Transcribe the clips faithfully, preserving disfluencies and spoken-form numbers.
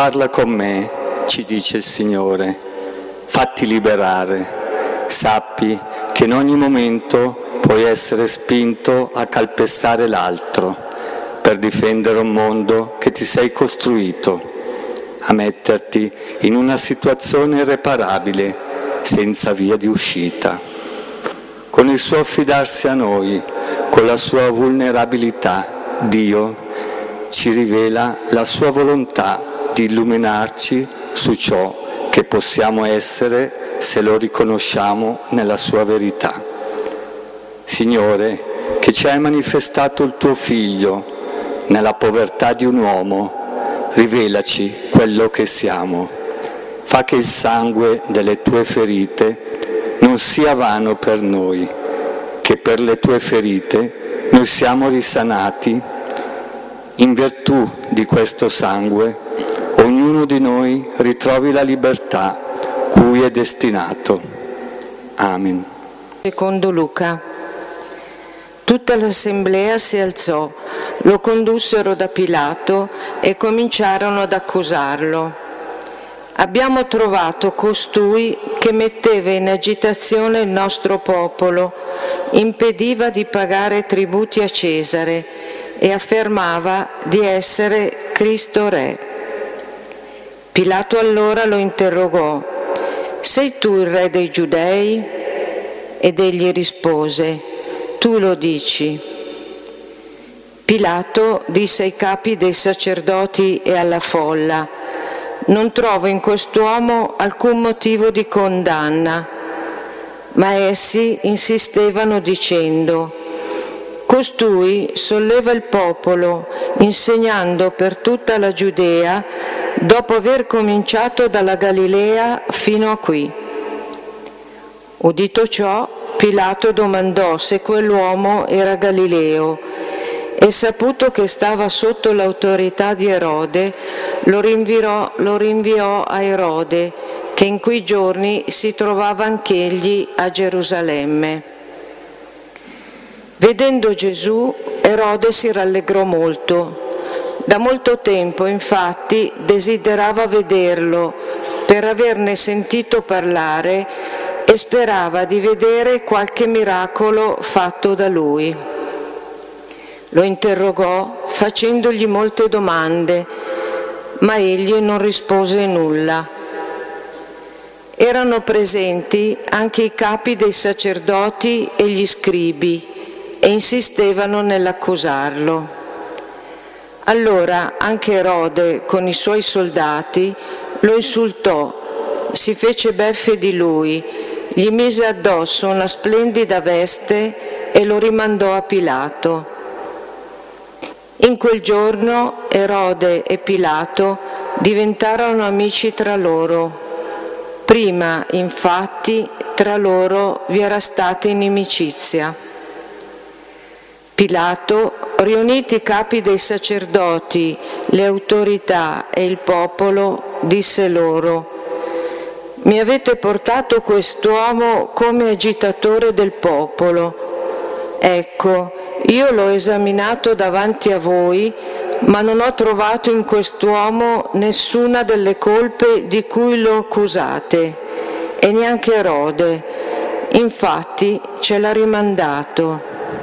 parla con me, ci dice il Signore, fatti liberare, sappi che in ogni momento puoi essere spinto a calpestare l'altro per difendere un mondo che ti sei costruito, a metterti in una situazione irreparabile senza via di uscita. Con il suo affidarsi a noi, con la sua vulnerabilità, Dio ci rivela la sua volontà di illuminarci su ciò che possiamo essere se lo riconosciamo nella sua verità. Signore, che ci hai manifestato il tuo Figlio nella povertà di un uomo, rivelaci quello che siamo. Fa che il sangue delle tue ferite non sia vano per noi, che per le tue ferite noi siamo risanati. In virtù di questo sangue, ognuno di noi ritrovi la libertà cui è destinato. Amen. Secondo Luca. Tutta l'assemblea si alzò, lo condussero da Pilato e cominciarono ad accusarlo. Abbiamo trovato costui che metteva in agitazione il nostro popolo, impediva di pagare tributi a Cesare e affermava di essere Cristo Re. Pilato allora lo interrogò: «Sei tu il re dei Giudei?» Ed egli rispose: «Tu lo dici». Pilato disse ai capi dei sacerdoti e alla folla: «Non trovo in quest'uomo alcun motivo di condanna». Ma essi insistevano dicendo: «Costui solleva il popolo, insegnando per tutta la Giudea, dopo aver cominciato dalla Galilea fino a qui». Udito ciò, Pilato domandò se quell'uomo era Galileo e, saputo che stava sotto l'autorità di Erode, lo rinviò, lo rinviò a Erode, che in quei giorni si trovava anch'egli a Gerusalemme. Vedendo Gesù, Erode si rallegrò molto. Da molto tempo, infatti, desiderava vederlo per averne sentito parlare e sperava di vedere qualche miracolo fatto da lui. Lo interrogò facendogli molte domande, ma egli non rispose nulla. Erano presenti anche i capi dei sacerdoti e gli scribi e insistevano nell'accusarlo. Allora anche Erode con i suoi soldati lo insultò, si fece beffe di lui, gli mise addosso una splendida veste e lo rimandò a Pilato. In quel giorno Erode e Pilato diventarono amici tra loro. Prima, infatti, tra loro vi era stata inimicizia. Pilato, riuniti i capi dei sacerdoti, le autorità e il popolo, disse loro: «Mi avete portato quest'uomo come agitatore del popolo. Ecco, io l'ho esaminato davanti a voi, ma non ho trovato in quest'uomo nessuna delle colpe di cui lo accusate, e neanche Erode. Infatti ce l'ha rimandato.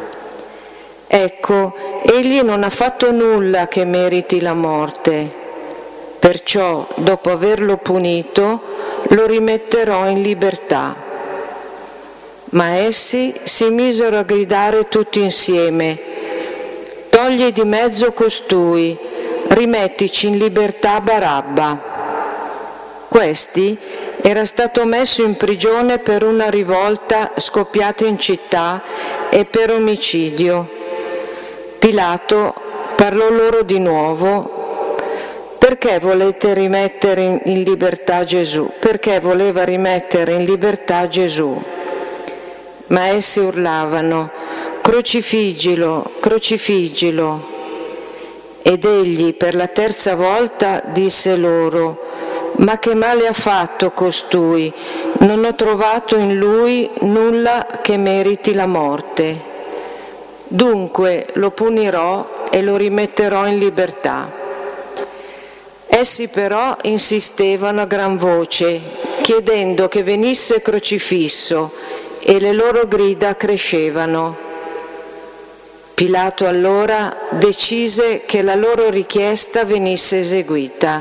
Ecco, egli non ha fatto nulla che meriti la morte. Perciò, dopo averlo punito, lo rimetterò in libertà». Ma essi si misero a gridare tutti insieme: «Togli di mezzo costui, rimettici in libertà Barabba». Questi era stato messo in prigione per una rivolta scoppiata in città e per omicidio. Pilato parlò loro di nuovo: «Perché volete rimettere in libertà Gesù? Perché voleva rimettere in libertà Gesù?» Ma essi urlavano: «Crocifiggilo, crocifiggilo!» Ed egli per la terza volta disse loro: «Ma che male ha fatto costui? Non ho trovato in lui nulla che meriti la morte. Dunque lo punirò e lo rimetterò in libertà». Essi però insistevano a gran voce, chiedendo che venisse crocifisso, e le loro grida crescevano. Pilato allora decise che la loro richiesta venisse eseguita.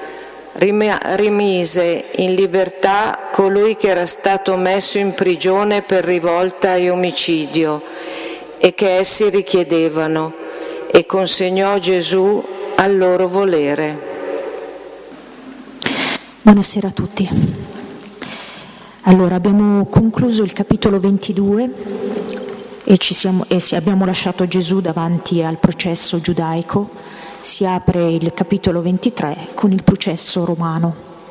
Rimise in libertà colui che era stato messo in prigione per rivolta e omicidio e che essi richiedevano, e consegnò Gesù al loro volere. Buonasera a tutti. Allora, abbiamo concluso il capitolo ventidue e, ci siamo, e abbiamo lasciato Gesù davanti al processo giudaico. Si apre il capitolo ventitré con il processo romano.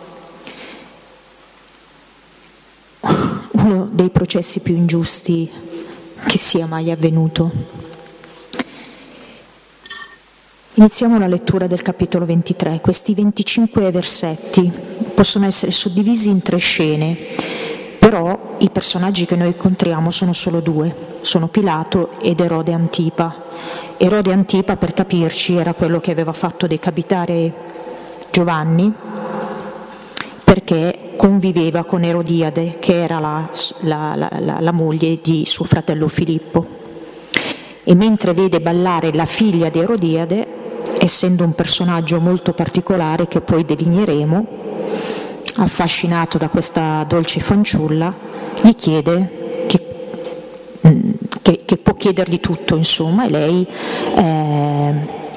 Uno dei processi più ingiusti che sia mai avvenuto. Iniziamo la lettura del capitolo ventitré. Questi venticinque versetti possono essere suddivisi in tre scene, però i personaggi che noi incontriamo sono solo due, sono Pilato ed Erode Antipa. Erode Antipa, per capirci, era quello che aveva fatto decapitare Giovanni perché conviveva con Erodiade, che era la, la, la, la, la moglie di suo fratello Filippo. E mentre vede ballare la figlia di Erodiade, essendo un personaggio molto particolare che poi delineeremo, affascinato da questa dolce fanciulla, gli chiede che, che, che può chiedergli tutto, insomma, e lei è,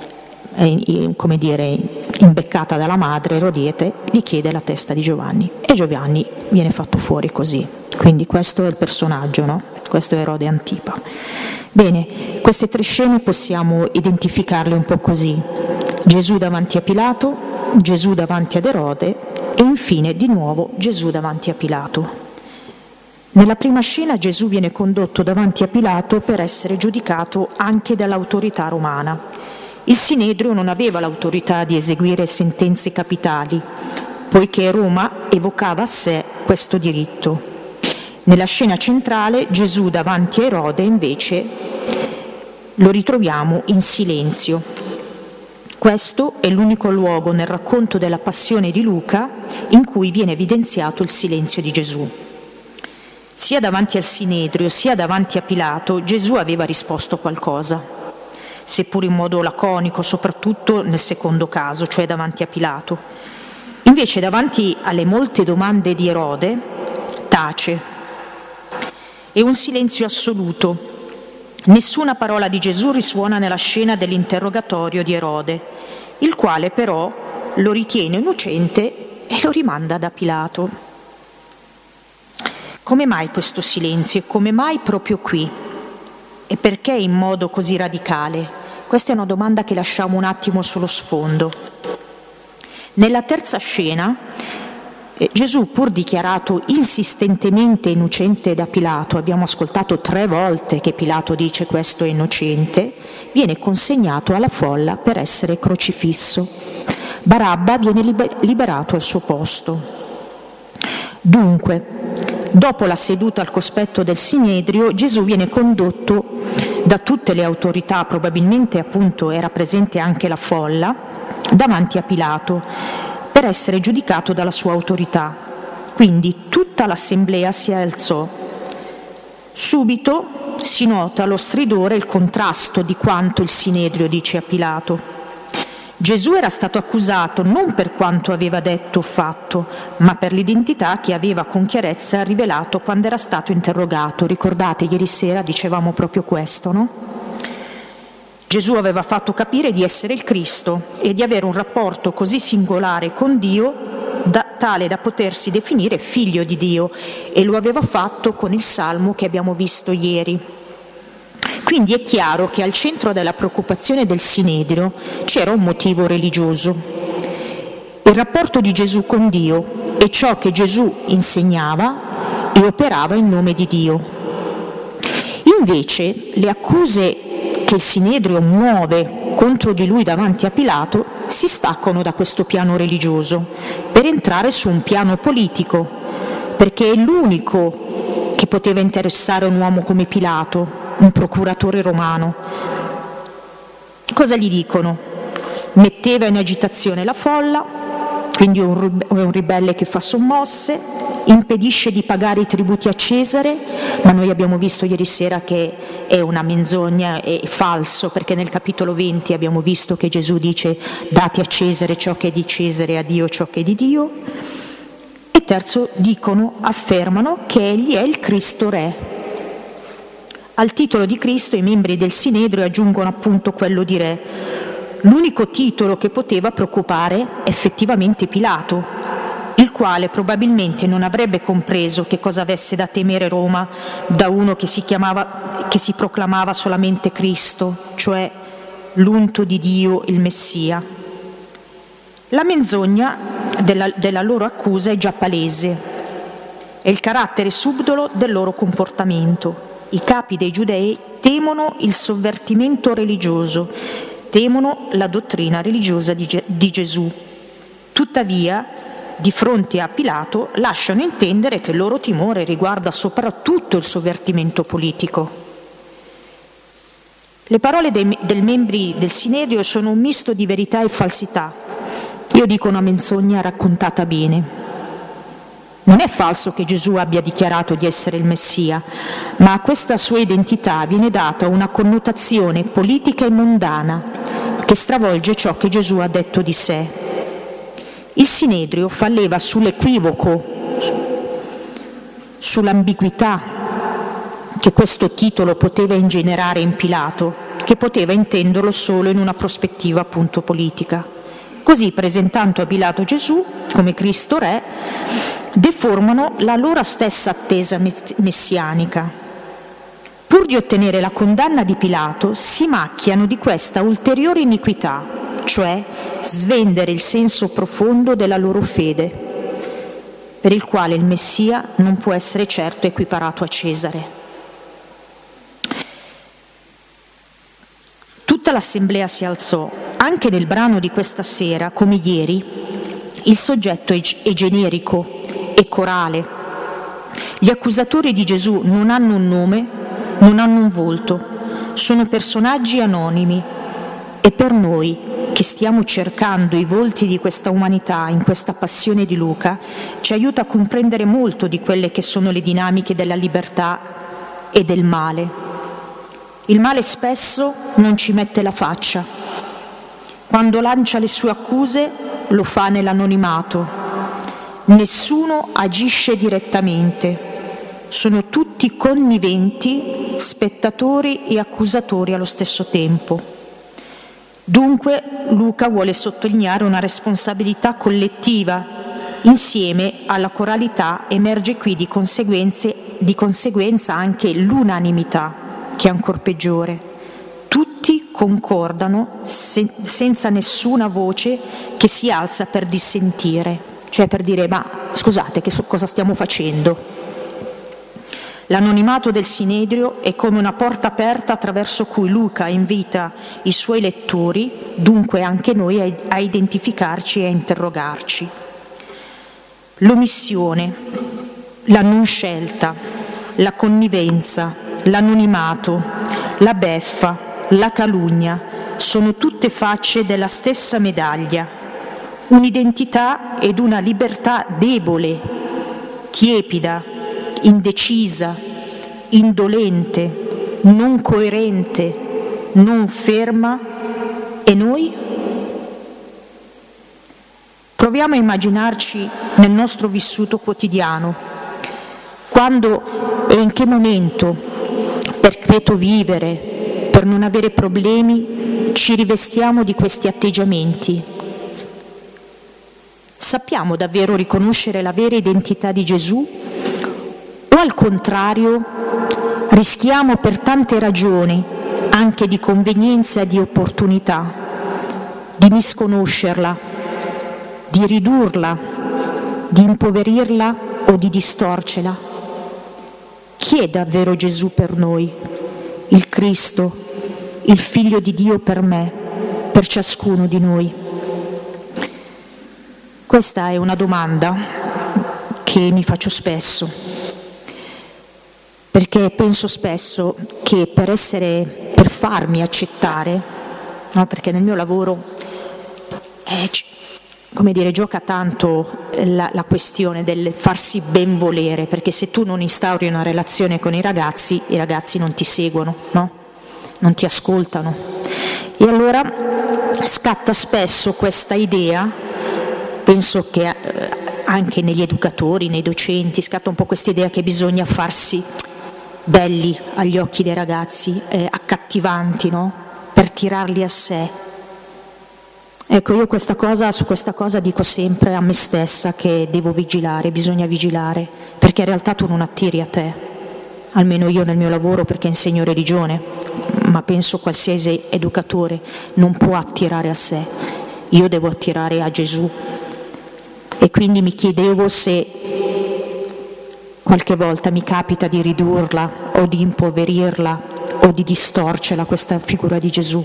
è come dire, imbeccata dalla madre Erodiade, gli chiede la testa di Giovanni e Giovanni viene fatto fuori così. Quindi questo è il personaggio, no? Questo è Erode Antipa. Bene, queste tre scene possiamo identificarle un po' così: Gesù davanti a Pilato, Gesù davanti ad Erode e infine di nuovo Gesù davanti a Pilato. Nella prima scena Gesù viene condotto davanti a Pilato per essere giudicato anche dall'autorità romana. Il Sinedrio non aveva l'autorità di eseguire sentenze capitali, poiché Roma evocava a sé questo diritto. Nella scena centrale Gesù davanti a Erode invece lo ritroviamo in silenzio. Questo è l'unico luogo nel racconto della passione di Luca in cui viene evidenziato il silenzio di Gesù. Sia davanti al Sinedrio sia davanti a Pilato Gesù aveva risposto qualcosa, seppur in modo laconico, soprattutto nel secondo caso, cioè davanti a Pilato. Invece davanti alle molte domande di Erode tace. È un silenzio assoluto. Nessuna parola di Gesù risuona nella scena dell'interrogatorio di Erode, il quale però lo ritiene innocente e lo rimanda da Pilato. Come mai questo silenzio e come mai proprio qui? E perché in modo così radicale? Questa è una domanda che lasciamo un attimo sullo sfondo. Nella terza scena Gesù, pur dichiarato insistentemente innocente da Pilato, abbiamo ascoltato tre volte che Pilato dice questo è innocente, viene consegnato alla folla per essere crocifisso. Barabba viene liberato al suo posto. Dunque, dopo la seduta al cospetto del Sinedrio, Gesù viene condotto da tutte le autorità, probabilmente appunto era presente anche la folla, davanti a Pilato, per essere giudicato dalla sua autorità. Quindi tutta l'assemblea si alzò. Subito si nota lo stridore e il contrasto di quanto il Sinedrio dice a Pilato. Gesù era stato accusato non per quanto aveva detto o fatto, ma per l'identità che aveva con chiarezza rivelato quando era stato interrogato. Ricordate, ieri sera dicevamo proprio questo, no? Gesù aveva fatto capire di essere il Cristo e di avere un rapporto così singolare con Dio, da, tale da potersi definire figlio di Dio, e lo aveva fatto con il salmo che abbiamo visto ieri. Quindi è chiaro che al centro della preoccupazione del Sinedrio c'era un motivo religioso. Il rapporto di Gesù con Dio e ciò che Gesù insegnava e operava in nome di Dio. Invece le accuse che il Sinedrio muove contro di lui davanti a Pilato si staccano da questo piano religioso per entrare su un piano politico, perché è l'unico che poteva interessare un uomo come Pilato, un procuratore romano. Cosa gli dicono? metteva in agitazione la folla, quindi è un ribelle che fa sommosse, impedisce di pagare i tributi a Cesare, ma noi abbiamo visto ieri sera che è una menzogna, è falso, perché nel capitolo venti abbiamo visto che Gesù dice date a Cesare ciò che è di Cesare e a Dio ciò che è di Dio. E terzo, dicono, affermano che egli è il Cristo Re. Al titolo di Cristo i membri del Sinedrio aggiungono appunto quello di Re, l'unico titolo che poteva preoccupare effettivamente Pilato, il quale probabilmente non avrebbe compreso che cosa avesse da temere Roma da uno che si chiamava, che si proclamava solamente Cristo, cioè l'unto di Dio, il Messia. La menzogna della, della loro accusa è già palese, è il carattere subdolo del loro comportamento. I capi dei giudei temono il sovvertimento religioso, temono la dottrina religiosa di, Ge- di Gesù. Tuttavia, di fronte a Pilato, lasciano intendere che il loro timore riguarda soprattutto il sovvertimento politico. Le parole dei, dei membri del Sinedrio sono un misto di verità e falsità. Io dico una menzogna raccontata bene. Non è falso che Gesù abbia dichiarato di essere il Messia, ma a questa sua identità viene data una connotazione politica e mondana che stravolge ciò che Gesù ha detto di sé. Il Sinedrio fa leva sull'equivoco, sull'ambiguità che questo titolo poteva ingenerare in Pilato, che poteva intenderlo solo in una prospettiva appunto politica. Così, presentando a Pilato Gesù come Cristo Re, deformano la loro stessa attesa messianica. Pur di ottenere la condanna di Pilato, si macchiano di questa ulteriore iniquità, cioè svendere il senso profondo della loro fede, per il quale il Messia non può essere certo equiparato a Cesare. Tutta l'assemblea si alzò. Anche nel brano di questa sera, come ieri, il soggetto è, è generico e corale. Gli accusatori di Gesù non hanno un nome, non hanno un volto, sono personaggi anonimi e per noi, che stiamo cercando i volti di questa umanità in questa passione di Luca, ci aiuta a comprendere molto di quelle che sono le dinamiche della libertà e del male. Il male spesso non ci mette la faccia. Quando lancia le sue accuse lo fa nell'anonimato. Nessuno agisce direttamente. Sono tutti conniventi, spettatori e accusatori allo stesso tempo. Dunque Luca vuole sottolineare una responsabilità collettiva. Insieme alla coralità emerge qui di, conseguenze, di conseguenza anche l'unanimità, che è ancor peggiore. Tutti concordano se, senza nessuna voce che si alza per dissentire, cioè per dire ma scusate che so, cosa stiamo facendo? L'anonimato del Sinedrio è come una porta aperta attraverso cui Luca invita i suoi lettori, dunque anche noi, a, a identificarci e a interrogarci. L'omissione, la non scelta, la connivenza, l'anonimato, la beffa, la calunnia sono tutte facce della stessa medaglia, un'identità ed una libertà debole, tiepida, indecisa, indolente, non coerente, non ferma. E noi? Proviamo a immaginarci nel nostro vissuto quotidiano, quando e in che momento, per quieto vivere, per non avere problemi, ci rivestiamo di questi atteggiamenti. Sappiamo davvero riconoscere la vera identità di Gesù? O al contrario, rischiamo per tante ragioni, anche di convenienza e di opportunità, di misconoscerla, di ridurla, di impoverirla o di distorcerla? Chi è davvero Gesù per noi? Il Cristo, il Figlio di Dio per me, per ciascuno di noi? Questa è una domanda che mi faccio spesso, perché penso spesso che per essere, per farmi accettare, no, perché nel mio lavoro eh, come dire, gioca tanto la, la questione del farsi ben volere, perché se tu non instauri una relazione con i ragazzi, i ragazzi non ti seguono, no? Non ti ascoltano. E allora scatta spesso questa idea, penso che anche negli educatori, nei docenti, scatta un po' questa idea che bisogna farsi belli agli occhi dei ragazzi, eh, accattivanti, no? Per tirarli a sé. Ecco, io questa cosa, su questa cosa dico sempre a me stessa che devo vigilare, bisogna vigilare, perché in realtà tu non attiri a te, almeno io nel mio lavoro, perché insegno religione, ma penso qualsiasi educatore non può attirare a sé, io devo attirare a Gesù. E quindi mi chiedevo se qualche volta mi capita di ridurla o di impoverirla o di distorcerla, questa figura di Gesù.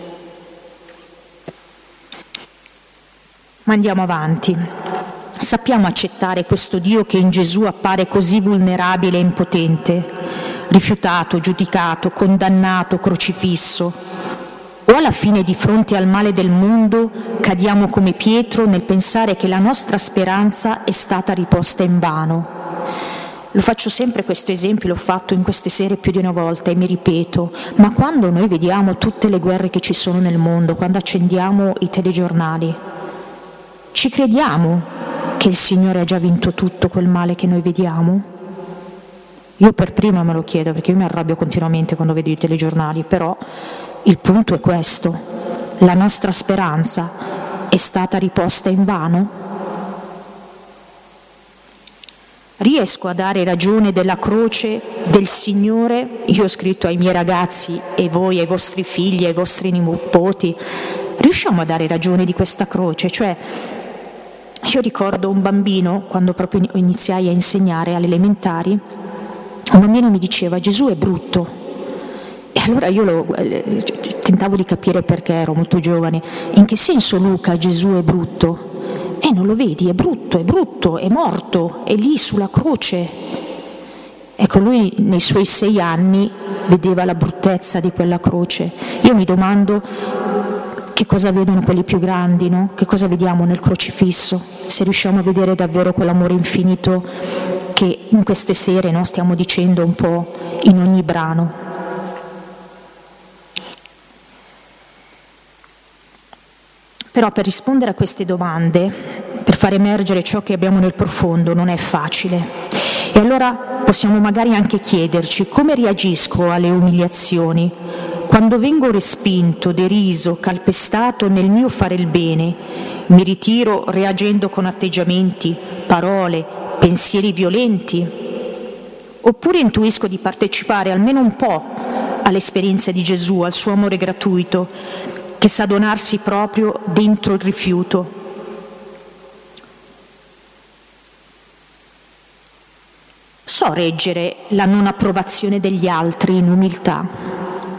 Ma andiamo avanti. Sappiamo accettare questo Dio che in Gesù appare così vulnerabile e impotente, rifiutato, giudicato, condannato, crocifisso? O alla fine, di fronte al male del mondo, cadiamo come Pietro nel pensare che la nostra speranza è stata riposta invano? Lo faccio sempre questo esempio, l'ho fatto in queste sere più di una volta e mi ripeto, ma quando noi vediamo tutte le guerre che ci sono nel mondo, quando accendiamo i telegiornali, ci crediamo che il Signore ha già vinto tutto quel male che noi vediamo? Io per prima me lo chiedo, perché io mi arrabbio continuamente quando vedo i telegiornali, però il punto è questo: la nostra speranza è stata riposta invano? Riesco a dare ragione della croce del Signore? Io ho scritto ai miei ragazzi, e voi, ai vostri figli, ai vostri nipoti, riusciamo a dare ragione di questa croce? Cioè, io ricordo un bambino, quando proprio iniziai a insegnare alle elementari, un bambino mi diceva: Gesù è brutto. E allora io lo, eh, tentavo di capire, perché ero molto giovane, in che senso, Luca, Gesù è brutto? Eh, non lo vedi, è brutto, è brutto, è morto, è lì sulla croce. Ecco, lui nei suoi sei anni vedeva la bruttezza di quella croce. Io mi domando che cosa vedono quelli più grandi, no? Che cosa vediamo nel crocifisso? Se riusciamo a vedere davvero quell'amore infinito che in queste sere, no, stiamo dicendo un po' in ogni brano. Però per rispondere a queste domande, per far emergere ciò che abbiamo nel profondo, non è facile. E allora possiamo magari anche chiederci: come reagisco alle umiliazioni? Quando vengo respinto, deriso, calpestato nel mio fare il bene, mi ritiro reagendo con atteggiamenti, parole, pensieri violenti? Oppure intuisco di partecipare almeno un po' all'esperienza di Gesù, al suo amore gratuito, che sa donarsi proprio dentro il rifiuto? So reggere la non approvazione degli altri in umiltà?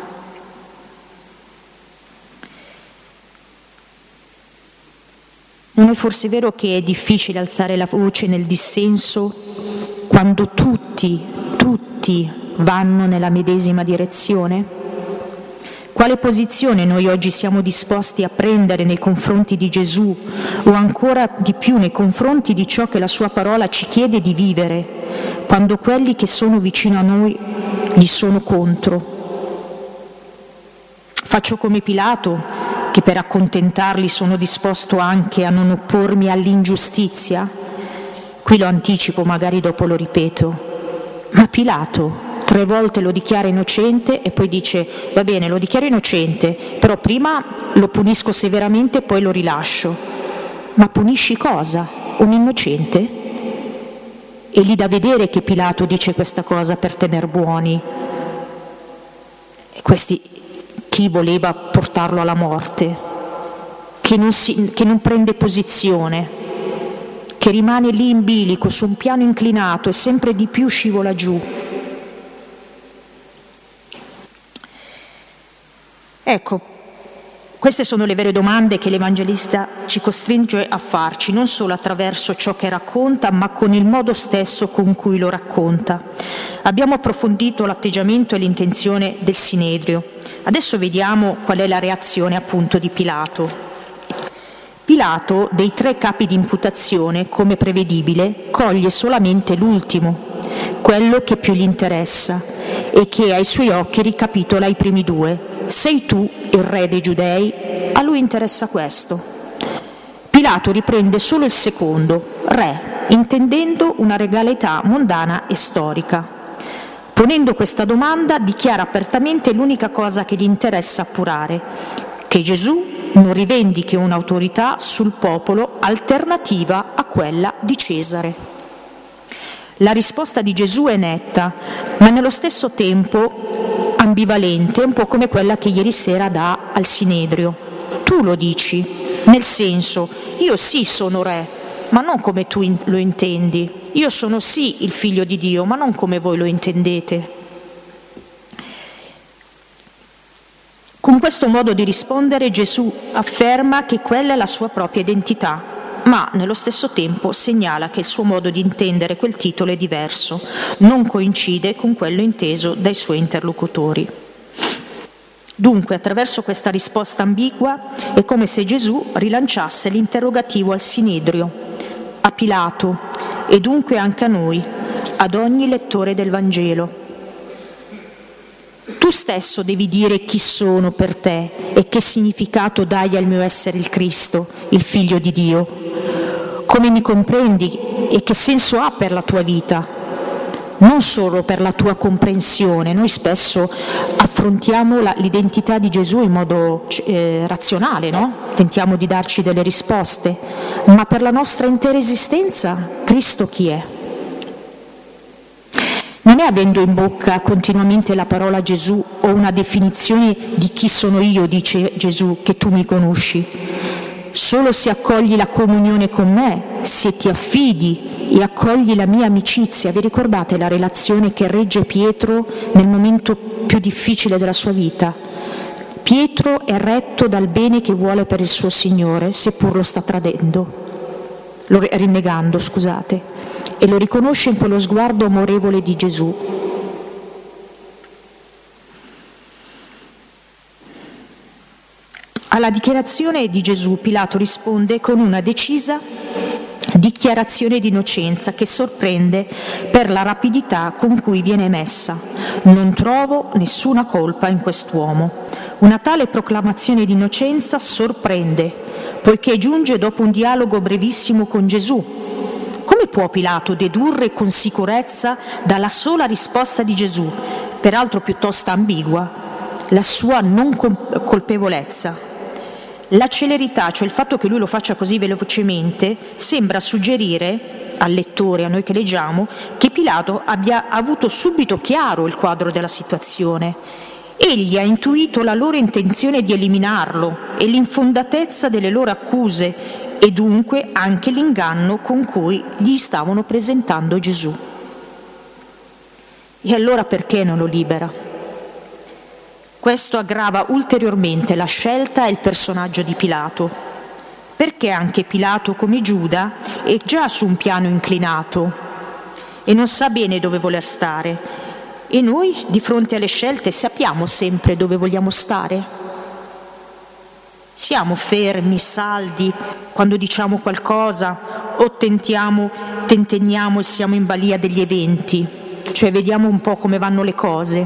Non è forse vero che è difficile alzare la voce nel dissenso quando tutti, tutti vanno nella medesima direzione? Quale posizione noi oggi siamo disposti a prendere nei confronti di Gesù, o ancora di più nei confronti di ciò che la sua parola ci chiede di vivere, quando quelli che sono vicino a noi gli sono contro? Faccio come Pilato, che per accontentarli sono disposto anche a non oppormi all'ingiustizia? Qui lo anticipo, magari dopo lo ripeto. Ma Pilato tre volte lo dichiara innocente e poi dice: va bene, lo dichiaro innocente, però prima lo punisco severamente e poi lo rilascio. Ma punisci cosa? Un innocente? E gli dà vedere che Pilato dice questa cosa per tener buoni. E questi, chi voleva portarlo alla morte, che non, si, che non prende posizione, che rimane lì in bilico su un piano inclinato e sempre di più scivola giù. Ecco, queste sono le vere domande che l'Evangelista ci costringe a farci, non solo attraverso ciò che racconta, ma con il modo stesso con cui lo racconta. Abbiamo approfondito l'atteggiamento e l'intenzione del Sinedrio. Adesso vediamo qual è la reazione appunto di Pilato. Pilato, dei tre capi di imputazione, come prevedibile, coglie solamente l'ultimo, quello che più gli interessa e che ai suoi occhi ricapitola i primi due. Sei tu il re dei Giudei? A lui interessa questo. Pilato riprende solo il secondo, re, intendendo una regalità mondana e storica. Ponendo questa domanda, dichiara apertamente l'unica cosa che gli interessa appurare, che Gesù non rivendichi un'autorità sul popolo alternativa a quella di Cesare. La risposta di Gesù è netta, ma nello stesso tempo ambivalente, un po' come quella che ieri sera dà al Sinedrio. Tu lo dici, nel senso, io sì sono re, ma non come tu lo intendi. Io sono sì il figlio di Dio, ma non come voi lo intendete. Con questo modo di rispondere Gesù afferma che quella è la sua propria identità, ma nello stesso tempo segnala che il suo modo di intendere quel titolo è diverso, non coincide con quello inteso dai suoi interlocutori. Dunque, attraverso questa risposta ambigua, è come se Gesù rilanciasse l'interrogativo al Sinedrio, a Pilato e dunque anche a noi, ad ogni lettore del Vangelo. Tu stesso devi dire chi sono per te e che significato dai al mio essere il Cristo, il Figlio di Dio. Come mi comprendi e che senso ha per la tua vita? Non solo per la tua comprensione. Noi spesso affrontiamo la, l'identità di Gesù in modo eh, razionale, no? Tentiamo di darci delle risposte, ma per la nostra intera esistenza, Cristo chi è? Non è avendo in bocca continuamente la parola Gesù o una definizione di chi sono io, dice Gesù, che tu mi conosci. Solo se accogli la comunione con me, se ti affidi e accogli la mia amicizia. Vi ricordate la relazione che regge Pietro nel momento più difficile della sua vita? Pietro è retto dal bene che vuole per il suo Signore, seppur lo sta tradendo, lo rinnegando, scusate. E lo riconosce in quello sguardo amorevole di Gesù. Alla dichiarazione di Gesù Pilato risponde con una decisa dichiarazione di innocenza che sorprende per la rapidità con cui viene emessa. Non trovo nessuna colpa in quest'uomo. Una tale proclamazione di innocenza sorprende, poiché giunge dopo un dialogo brevissimo con Gesù. Come può Pilato dedurre con sicurezza dalla sola risposta di Gesù, peraltro piuttosto ambigua, la sua non colpevolezza? La celerità, cioè il fatto che lui lo faccia così velocemente, sembra suggerire al lettore, a noi che leggiamo, che Pilato abbia avuto subito chiaro il quadro della situazione. Egli ha intuito la loro intenzione di eliminarlo e l'infondatezza delle loro accuse, e dunque anche l'inganno con cui gli stavano presentando Gesù. E allora perché non lo libera? Questo aggrava ulteriormente la scelta e il personaggio di Pilato, perché anche Pilato, come Giuda, è già su un piano inclinato e non sa bene dove voler stare. E noi, di fronte alle scelte, sappiamo sempre dove vogliamo stare? Siamo fermi, saldi, quando diciamo qualcosa o tentiamo, tentenniamo e siamo in balia degli eventi, cioè vediamo un po' come vanno le cose.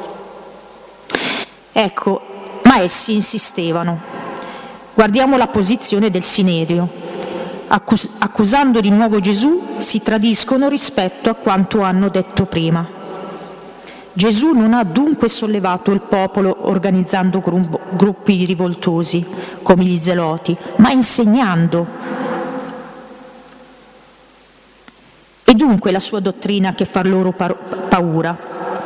Ecco, ma essi insistevano. Guardiamo la posizione del Sinedrio. Accus- accusando di nuovo Gesù, si tradiscono rispetto a quanto hanno detto prima. Gesù non ha dunque sollevato il popolo organizzando gruppi rivoltosi come gli zeloti, ma insegnando. E dunque la sua dottrina che fa loro paura.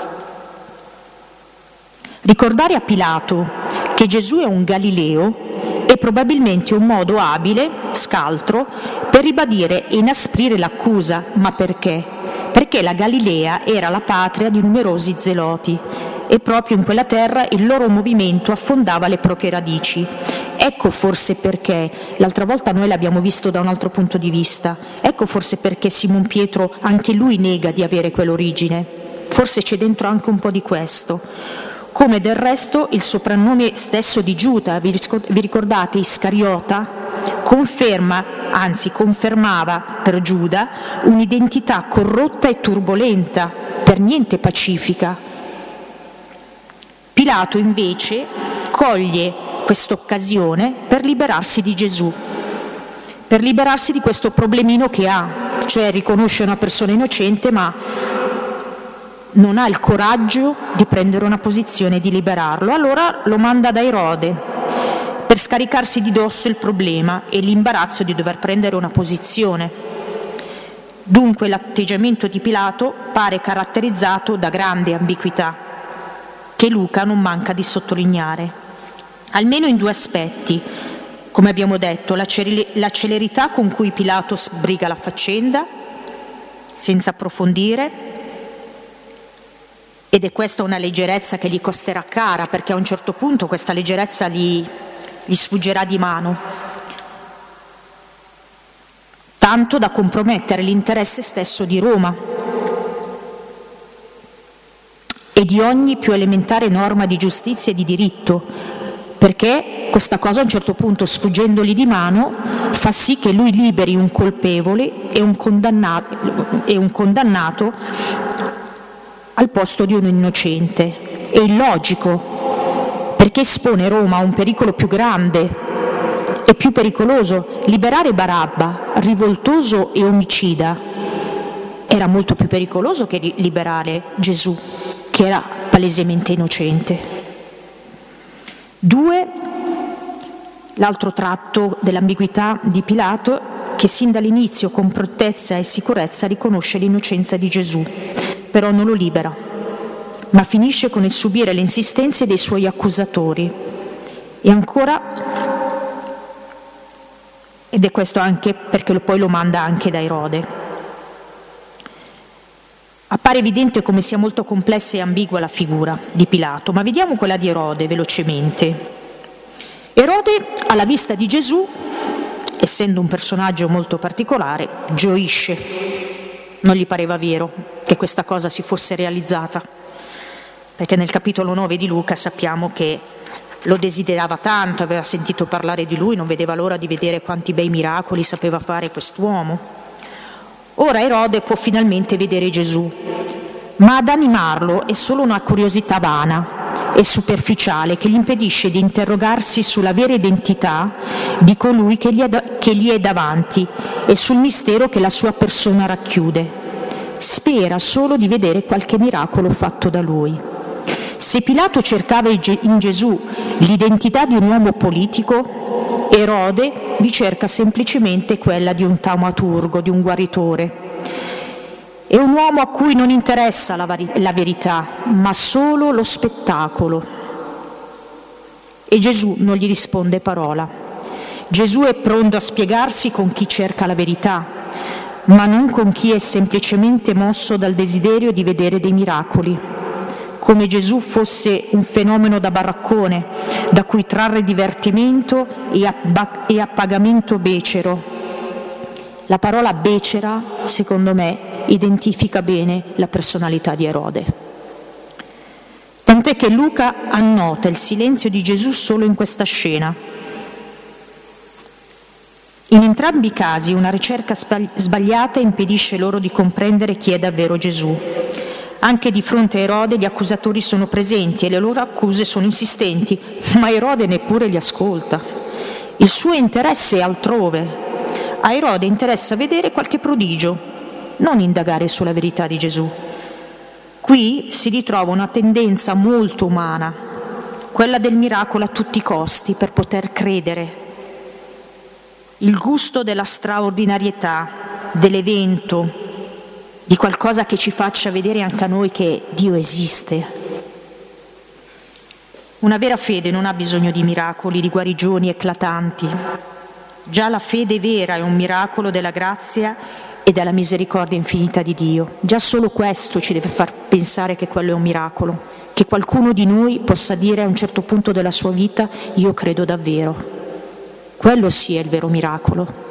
Ricordare a Pilato che Gesù è un Galileo è probabilmente un modo abile, scaltro, per ribadire e inasprire l'accusa. Ma perché? Perché la Galilea era la patria di numerosi zeloti e proprio in quella terra il loro movimento affondava le proprie radici. Ecco forse perché, l'altra volta noi l'abbiamo visto da un altro punto di vista, ecco forse perché Simon Pietro anche lui nega di avere quell'origine. Forse c'è dentro anche un po' di questo. Come del resto il soprannome stesso di Giuda, vi ricordate, Iscariota? conferma, anzi confermava per Giuda un'identità corrotta e turbolenta, per niente pacifica. Pilato invece coglie questa occasione per liberarsi di Gesù, per liberarsi di questo problemino che ha, cioè riconosce una persona innocente ma non ha il coraggio di prendere una posizione e di liberarlo. Allora lo manda da Erode per scaricarsi di dosso il problema e l'imbarazzo di dover prendere una posizione. Dunque l'atteggiamento di Pilato pare caratterizzato da grande ambiguità, che Luca non manca di sottolineare, almeno in due aspetti. Come abbiamo detto, la celerità con cui Pilato sbriga la faccenda, senza approfondire, ed è questa una leggerezza che gli costerà cara, perché a un certo punto questa leggerezza gli, gli sfuggerà di mano, tanto da compromettere l'interesse stesso di Roma e di ogni più elementare norma di giustizia e di diritto, perché questa cosa a un certo punto, sfuggendogli di mano, fa sì che lui liberi un colpevole e un condannato, e un condannato al posto di un innocente. È illogico, perché espone Roma a un pericolo più grande e più pericoloso. Liberare Barabba, rivoltoso e omicida, era molto più pericoloso che liberare Gesù, che era palesemente innocente. Due, l'altro tratto dell'ambiguità di Pilato, che sin dall'inizio con prontezza e sicurezza riconosce l'innocenza di Gesù, però non lo libera, ma finisce con il subire le insistenze dei suoi accusatori. E ancora, ed è questo anche perché poi lo manda anche da Erode. Appare evidente come sia molto complessa e ambigua la figura di Pilato, ma vediamo quella di Erode velocemente. Erode, alla vista di Gesù, essendo un personaggio molto particolare, gioisce. Non gli pareva vero che questa cosa si fosse realizzata, perché nel capitolo nove di Luca sappiamo che lo desiderava tanto, aveva sentito parlare di lui, non vedeva l'ora di vedere quanti bei miracoli sapeva fare quest'uomo. Ora Erode può finalmente vedere Gesù, ma ad animarlo è solo una curiosità vana e superficiale che gli impedisce di interrogarsi sulla vera identità di colui che gli, è da, che gli è davanti e sul mistero che la sua persona racchiude. Spera solo di vedere qualche miracolo fatto da lui. Se Pilato cercava in Gesù l'identità di un uomo politico, Erode vi cerca semplicemente quella di un taumaturgo, di un guaritore. È un uomo a cui non interessa la, vari- la verità, ma solo lo spettacolo. E Gesù non gli risponde parola. Gesù è pronto a spiegarsi con chi cerca la verità, ma non con chi è semplicemente mosso dal desiderio di vedere dei miracoli. Come Gesù fosse un fenomeno da baraccone, da cui trarre divertimento e, abba- e appagamento becero. La parola becera, secondo me, identifica bene la personalità di Erode. Tant'è che Luca annota il silenzio di Gesù solo in questa scena. In entrambi i casi una ricerca sbagliata impedisce loro di comprendere chi è davvero Gesù. Anche di fronte a Erode gli accusatori sono presenti e le loro accuse sono insistenti, ma Erode neppure li ascolta. Il suo interesse è altrove. A Erode interessa vedere qualche prodigio, non indagare sulla verità di Gesù. Qui si ritrova una tendenza molto umana, quella del miracolo a tutti i costi per poter credere. Il gusto della straordinarietà, dell'evento, di qualcosa che ci faccia vedere anche a noi che Dio esiste. Una vera fede non ha bisogno di miracoli, di guarigioni eclatanti. Già la fede vera è un miracolo della grazia e della misericordia infinita di Dio. Già solo questo ci deve far pensare che quello è un miracolo, che qualcuno di noi possa dire a un certo punto della sua vita: io credo davvero. Quello sì è il vero miracolo.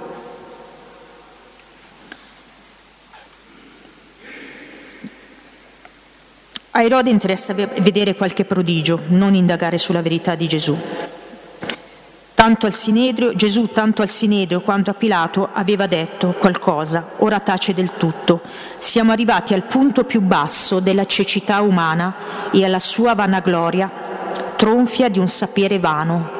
A Erode interessa vedere qualche prodigio, non indagare sulla verità di Gesù. Tanto al Sinedrio, Gesù tanto al Sinedrio quanto a Pilato aveva detto qualcosa, ora tace del tutto. Siamo arrivati al punto più basso della cecità umana e alla sua vanagloria, tronfia di un sapere vano.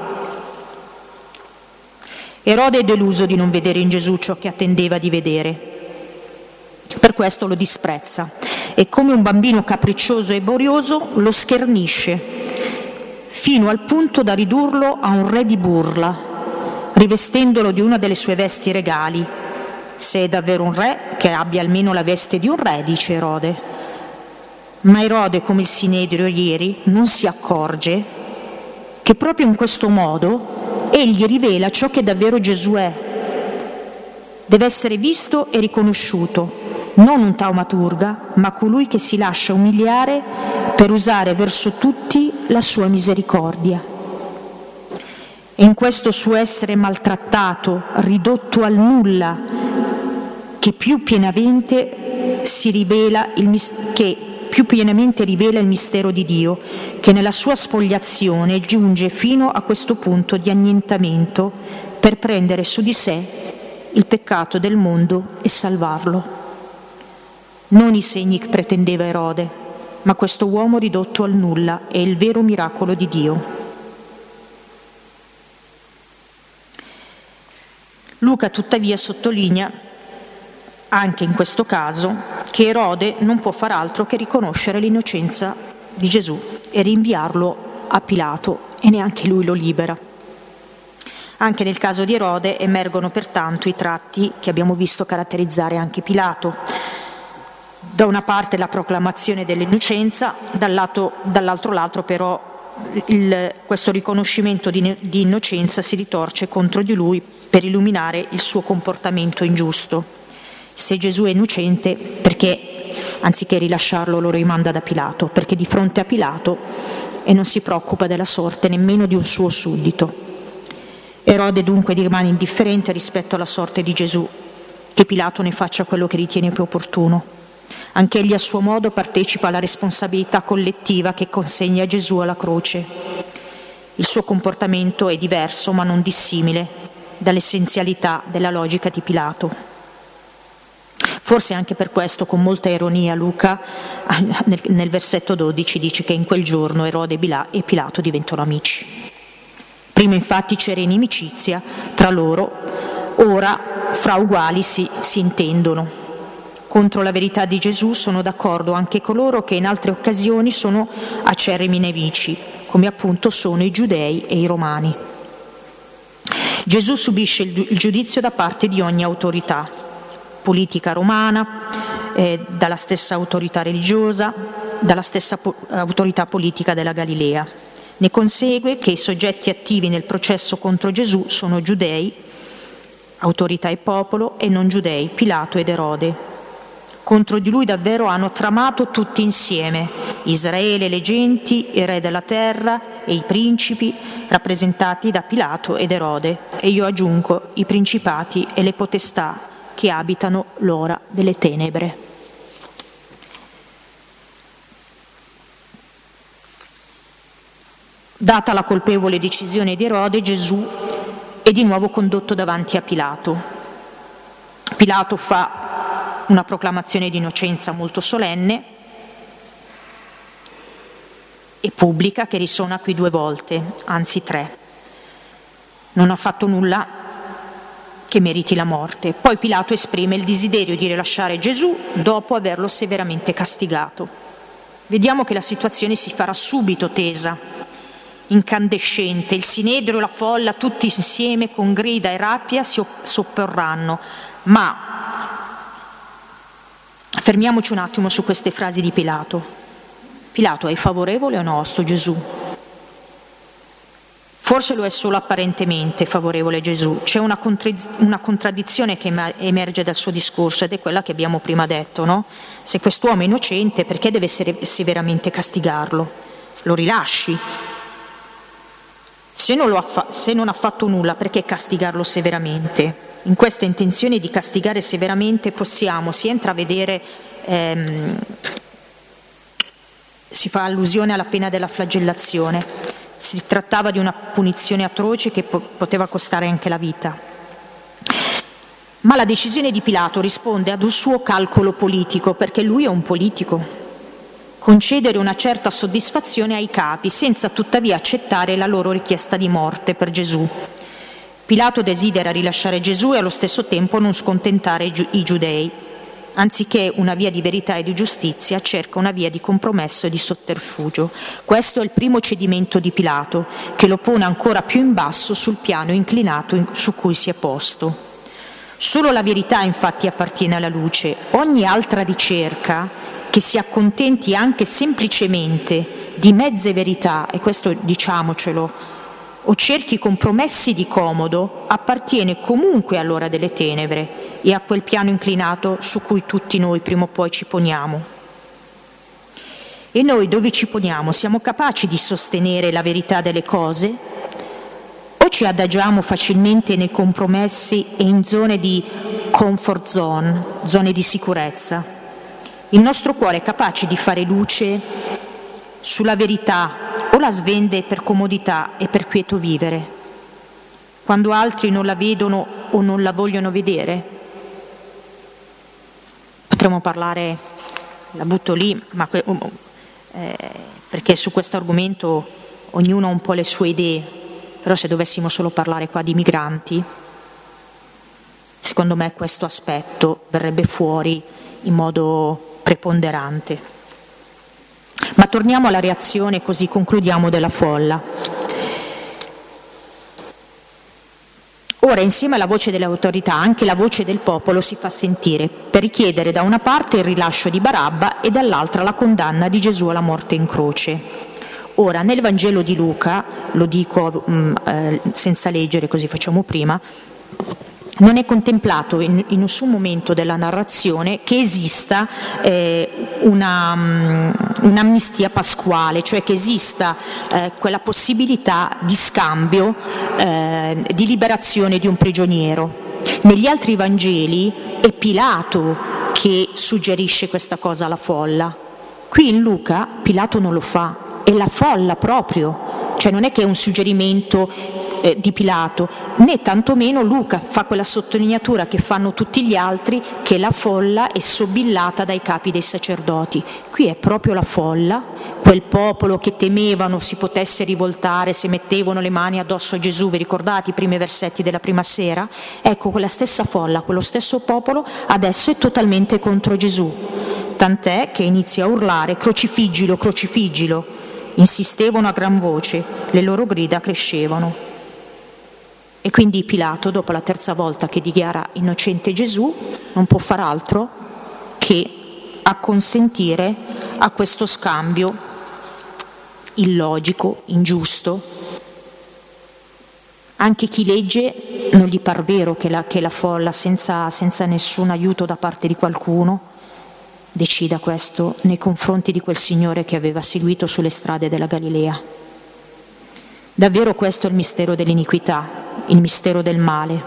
Erode è deluso di non vedere in Gesù ciò che attendeva di vedere. Per questo lo disprezza e come un bambino capriccioso e borioso lo schernisce, fino al punto da ridurlo a un re di burla, rivestendolo di una delle sue vesti regali. Se è davvero un re, che abbia almeno la veste di un re, dice Erode. Ma Erode, come il Sinedrio ieri, non si accorge che proprio in questo modo egli rivela ciò che davvero Gesù è. Deve essere visto e riconosciuto, non un taumaturga, ma colui che si lascia umiliare per usare verso tutti la sua misericordia. E in questo suo essere maltrattato, ridotto al nulla, che più pienamente si rivela il mis- che più pienamente rivela il mistero di Dio, che nella sua spogliazione giunge fino a questo punto di annientamento per prendere su di sé il peccato del mondo e salvarlo. Non i segni che pretendeva Erode, ma questo uomo ridotto al nulla è il vero miracolo di Dio. Luca tuttavia sottolinea, anche in questo caso, che Erode non può far altro che riconoscere l'innocenza di Gesù e rinviarlo a Pilato, e neanche lui lo libera. Anche nel caso di Erode emergono pertanto i tratti che abbiamo visto caratterizzare anche Pilato. Da una parte la proclamazione dell'innocenza, dal lato, dall'altro lato però il, questo riconoscimento di, di innocenza si ritorce contro di lui per illuminare il suo comportamento ingiusto. Se Gesù è innocente, perché anziché rilasciarlo lo rimanda da Pilato? Perché di fronte a Pilato e non si preoccupa della sorte nemmeno di un suo suddito. Erode dunque rimane indifferente rispetto alla sorte di Gesù, che Pilato ne faccia quello che ritiene più opportuno. Anch'egli a suo modo partecipa alla responsabilità collettiva che consegna Gesù alla croce. Il suo comportamento è diverso ma non dissimile dall'essenzialità della logica di Pilato. Forse anche per questo, con molta ironia, Luca nel, nel versetto dodici dice che in quel giorno Erode e Pilato diventano amici. Prima infatti c'era inimicizia tra loro, ora fra uguali si, si intendono. Contro la verità di Gesù sono d'accordo anche coloro che in altre occasioni sono acerrimi nemici, come appunto sono i giudei e i romani. Gesù subisce il giudizio da parte di ogni autorità, politica romana, eh, dalla stessa autorità religiosa, dalla stessa po- autorità politica della Galilea. Ne consegue che i soggetti attivi nel processo contro Gesù sono giudei, autorità e popolo, e non giudei, Pilato ed Erode. Contro di lui davvero hanno tramato tutti insieme, Israele, le genti, i re della terra e i principi, rappresentati da Pilato ed Erode, e io aggiungo i principati e le potestà che abitano l'ora delle tenebre. Data la colpevole decisione di Erode, Gesù è di nuovo condotto davanti a Pilato. Pilato fa una proclamazione di innocenza molto solenne e pubblica che risuona qui due volte, anzi tre. Non ha fatto nulla che meriti la morte. Poi Pilato esprime il desiderio di rilasciare Gesù dopo averlo severamente castigato. Vediamo che la situazione si farà subito tesa, incandescente. Il Sinedrio, la folla, tutti insieme con grida e rabbia si opporranno, ma fermiamoci un attimo su queste frasi di Pilato. Pilato, è favorevole o no a sto Gesù? Forse lo è solo apparentemente favorevole a Gesù. C'è una, contra- una contraddizione che emerge dal suo discorso, ed è quella che abbiamo prima detto, no? Se quest'uomo è innocente, perché deve severamente castigarlo? Lo rilasci. Se non, lo ha fa- se non ha fatto nulla, perché castigarlo severamente? In questa intenzione di castigare severamente possiamo sia intravedere, ehm, si fa allusione alla pena della flagellazione, Si trattava di una punizione atroce che po- poteva costare anche la vita. Ma la decisione di Pilato risponde ad un suo calcolo politico, perché lui è un politico. Concedere una certa soddisfazione ai capi, senza tuttavia accettare la loro richiesta di morte per Gesù. Pilato desidera rilasciare Gesù e allo stesso tempo non scontentare i, gi- i giudei. Anziché una via di verità e di giustizia, cerca una via di compromesso e di sotterfugio. Questo è il primo cedimento di Pilato, che lo pone ancora più in basso sul piano inclinato in- su cui si è posto. Solo la verità infatti appartiene alla luce. Ogni altra ricerca che si accontenti anche semplicemente di mezze verità, e questo diciamocelo, o cerchi compromessi di comodo, appartiene comunque all'ora delle tenebre e a quel piano inclinato su cui tutti noi prima o poi ci poniamo. E noi dove ci poniamo? Siamo capaci di sostenere la verità delle cose? O ci adagiamo facilmente nei compromessi e in zone di comfort zone, zone di sicurezza? Il nostro cuore è capace di fare luce sulla verità o la svende per comodità e per quieto vivere, quando altri non la vedono o non la vogliono vedere? Potremmo parlare, la butto lì, ma eh, perché su questo argomento ognuno ha un po' le sue idee, però se dovessimo solo parlare qua di migranti, secondo me questo aspetto verrebbe fuori in modo preponderante. Ma torniamo alla reazione, così concludiamo, della folla. Ora, insieme alla voce delle autorità, anche la voce del popolo si fa sentire per richiedere da una parte il rilascio di Barabba e dall'altra la condanna di Gesù alla morte in croce. Ora, nel Vangelo di Luca, lo dico mh, eh, senza leggere, così facciamo prima, non è contemplato in, in nessun momento della narrazione che esista eh, una, um, un'amnistia pasquale, cioè che esista eh, quella possibilità di scambio, eh, di liberazione di un prigioniero. Negli altri Vangeli è Pilato che suggerisce questa cosa alla folla. Qui in Luca Pilato non lo fa, è la folla proprio, cioè non è che è un suggerimento Eh, di Pilato, né tantomeno Luca fa quella sottolineatura che fanno tutti gli altri, che la folla è sobillata dai capi dei sacerdoti. Qui è proprio la folla, quel popolo che temevano si potesse rivoltare se mettevano le mani addosso a Gesù. Vi ricordate i primi versetti della prima sera? Ecco, quella stessa folla, quello stesso popolo adesso è totalmente contro Gesù, tant'è che inizia a urlare: crocifiggilo, crocifiggilo. Insistevano a gran voce, le loro grida crescevano. E quindi Pilato, dopo la terza volta che dichiara innocente Gesù, non può far altro che acconsentire a questo scambio illogico, ingiusto. Anche chi legge non gli par vero che la, che la folla, senza, senza nessun aiuto da parte di qualcuno, decida questo nei confronti di quel Signore che aveva seguito sulle strade della Galilea. Davvero questo è il mistero dell'iniquità, il mistero del male.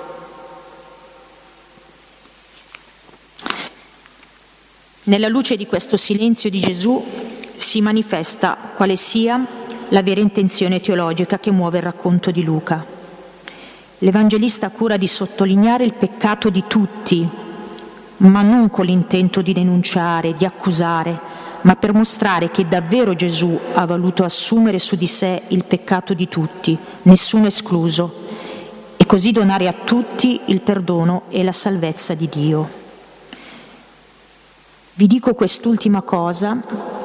Nella luce di questo silenzio di Gesù si manifesta quale sia la vera intenzione teologica che muove il racconto di Luca. L'Evangelista ha cura di sottolineare il peccato di tutti, ma non con l'intento di denunciare, di accusare, ma per mostrare che davvero Gesù ha voluto assumere su di sé il peccato di tutti, nessuno escluso, e così donare a tutti il perdono e la salvezza di Dio. Vi dico quest'ultima cosa.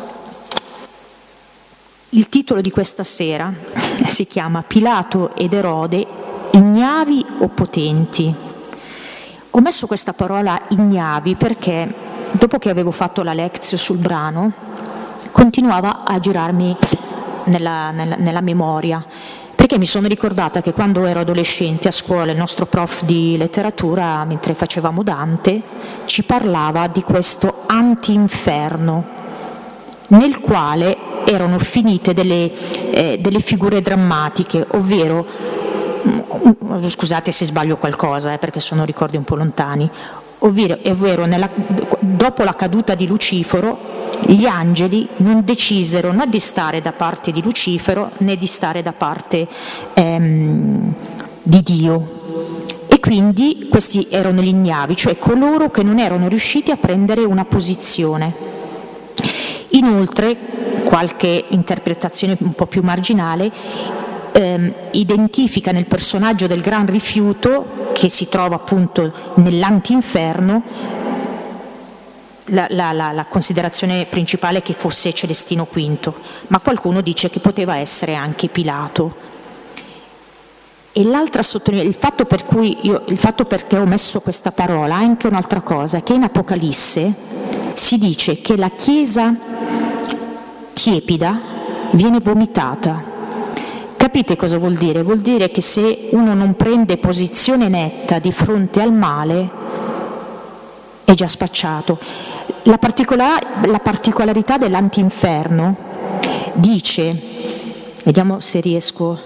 Il titolo di questa sera si chiama Pilato ed Erode, ignavi o potenti? Ho messo questa parola ignavi perché dopo che avevo fatto la lezione sul brano, continuava a girarmi nella, nella, nella memoria, perché mi sono ricordata che quando ero adolescente a scuola il nostro prof di letteratura, mentre facevamo Dante, ci parlava di questo anti-inferno, nel quale erano finite delle, eh, delle figure drammatiche, ovvero, scusate se sbaglio qualcosa, eh, perché sono ricordi un po' lontani, ovvero, ovvero nella, dopo la caduta di Lucifero gli angeli non decisero né di stare da parte di Lucifero né di stare da parte ehm, di Dio. E quindi questi erano gli ignavi, cioè coloro che non erano riusciti a prendere una posizione. Inoltre, qualche interpretazione un po' più marginale ehm, identifica nel personaggio del Gran Rifiuto, che si trova appunto nell'antinferno, la, la, la, la considerazione principale che fosse Celestino quinto, ma qualcuno dice che poteva essere anche Pilato. E l'altra sottolineatura, il fatto per cui io, il fatto perché ho messo questa parola, anche un'altra cosa, che in Apocalisse si dice che la Chiesa tiepida viene vomitata. Capite cosa vuol dire? Vuol dire che se uno non prende posizione netta di fronte al male è già spacciato. La, particolar- la particolarità dell'antinferno dice, vediamo se riesco,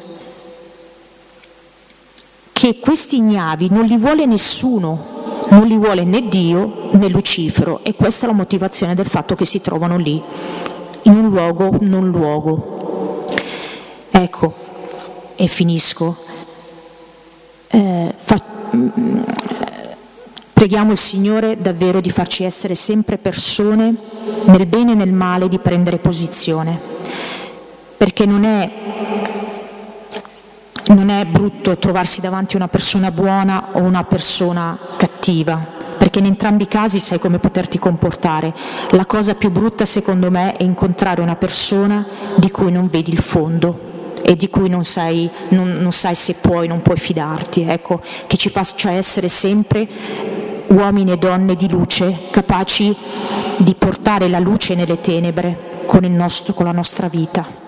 che questi ignavi non li vuole nessuno, non li vuole né Dio né Lucifero, e questa è la motivazione del fatto che si trovano lì, in un luogo non luogo. Ecco, e finisco. Eh, fa, preghiamo il Signore davvero di farci essere sempre persone, nel bene e nel male, di prendere posizione, perché non è Non è brutto trovarsi davanti a una persona buona o una persona cattiva, perché in entrambi i casi sai come poterti comportare. La cosa più brutta, secondo me, è incontrare una persona di cui non vedi il fondo e di cui non sai, non, non sai se puoi o non puoi fidarti. Ecco, che ci faccia essere sempre uomini e donne di luce, capaci di portare la luce nelle tenebre con, il nostro, con la nostra vita.